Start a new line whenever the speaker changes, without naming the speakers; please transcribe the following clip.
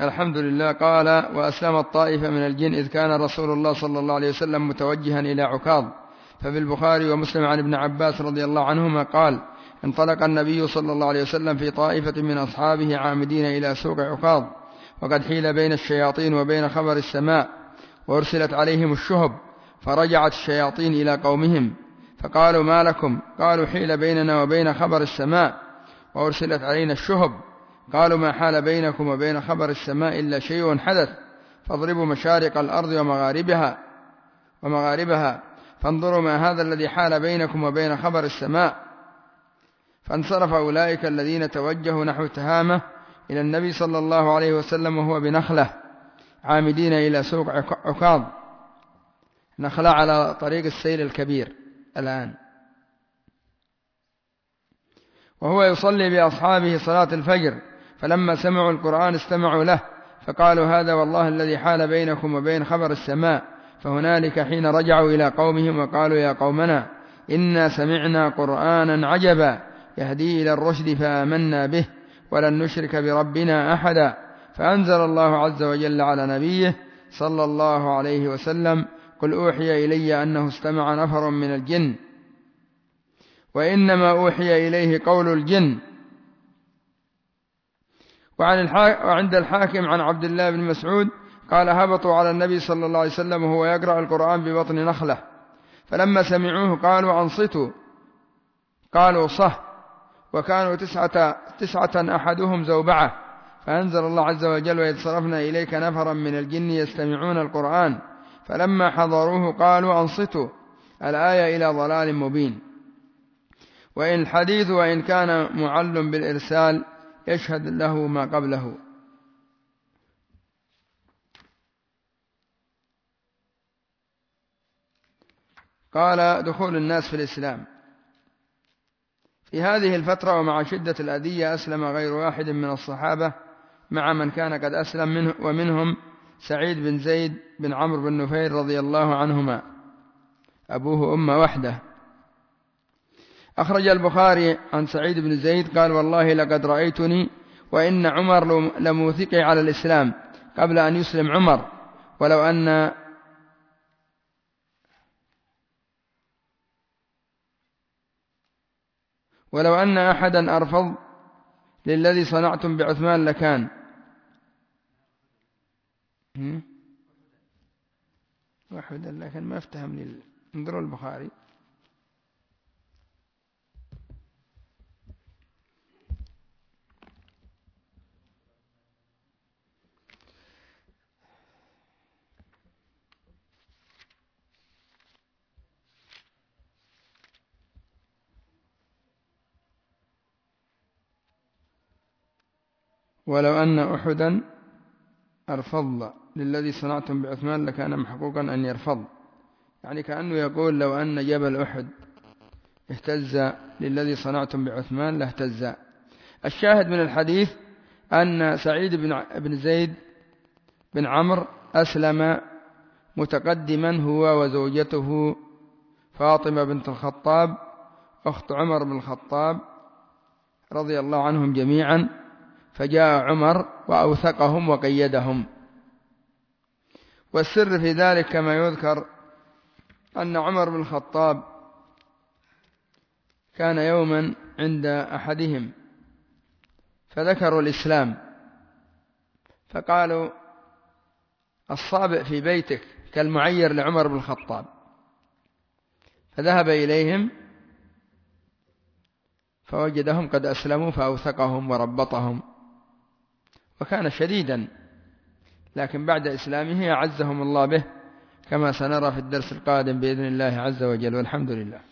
الحمد لله. قال: وأسلمت طائفة من الجن إذ كان رسول الله صلى الله عليه وسلم متوجها إلى عكاظ. ففي البخاري ومسلم عن ابن عباس رضي الله عنهما قال: انطلق النبي صلى الله عليه وسلم في طائفة من أصحابه عامدين إلى سوق عكاظ، وقد حيل بين الشياطين وبين خبر السماء، وأرسلت عليهم الشهب، فرجعت الشياطين إلى قومهم فقالوا: ما لكم؟ قالوا: حيل بيننا وبين خبر السماء وأرسلت علينا الشهب. قالوا: ما حال بينكم وبين خبر السماء إلا شيء حدث، فاضربوا مشارق الأرض ومغاربها فانظروا ما هذا الذي حال بينكم وبين خبر السماء. فانصرف أولئك الذين توجهوا نحو تهامة إلى النبي صلى الله عليه وسلم وهو بنخلة عامدين إلى سوق عكاظ. نخلة على طريق السيل الكبير الآن. وهو يصلي بأصحابه صلاة الفجر، فلما سمعوا القرآن استمعوا له، فقالوا: هذا والله الذي حال بينكم وبين خبر السماء. فهنالك حين رجعوا إلى قومهم وقالوا: يا قومنا إنا سمعنا قرآنا عجبا يهدي إلى الرشد فآمنا به ولن نشرك بربنا أحدا. فأنزل الله عز وجل على نبيه صلى الله عليه وسلم: قل أوحي إلي أنه استمع نفر من الجن وإنما أوحي إليه قول الجن. وعند الحاكم عن عبد الله بن مسعود قال: هبطوا على النبي صلى الله عليه وسلم وهو يقرأ القرآن ببطن نخلة، فلما سمعوه قالوا: أنصتوا. قالوا: صح. وكانوا تسعة أحدهم زوبعة. فأنزل الله عز وجل: وإذ صرفنا إليك نفرا من الجن يستمعون القرآن فلما حضروه قالوا: أنصتوا. الآية إلى ضلال مبين. وإن الحديث وإن كان معل بالإرسال يشهد له ما قبله. قال: دخول الناس في الإسلام. في هذه الفترة ومع شدة الأذية أسلم غير واحد من الصحابة مع من كان قد أسلم منه، ومنهم سعيد بن زيد بن عمرو بن نفيل رضي الله عنهما، أبوه أمه وحده. أخرج البخاري عن سعيد بن زيد قال: والله لقد رأيتني وإن عمر لموثقي على الإسلام قبل أن يسلم عمر، ولو أن أحدا أرفض للذي صنعتم بعثمان لكان. واحدا لكن ما افتهم انظروا البخاري. ولو أن أحدا أرفض للذي صنعتم بعثمان لكان محقوقا أن يرفض، يعني كأنه يقول لو أن جبل أحد اهتز للذي صنعتم بعثمان لاهتز. الشاهد من الحديث أن سعيد بن زيد بن عمرو أسلم متقدما هو وزوجته فاطمة بنت الخطاب أخت عمر بن الخطاب رضي الله عنهم جميعا، فجاء عمر وأوثقهم وقيدهم. والسر في ذلك كما يذكر أن عمر بن الخطاب كان يوما عند أحدهم فذكروا الإسلام فقالوا: الصابئ في بيتك كالمعير لعمر بن الخطاب. فذهب إليهم فوجدهم قد أسلموا فأوثقهم وربطهم، وكان شديدا، لكن بعد إسلامه أعزهم الله به كما سنرى في الدرس القادم بإذن الله عز وجل، والحمد لله.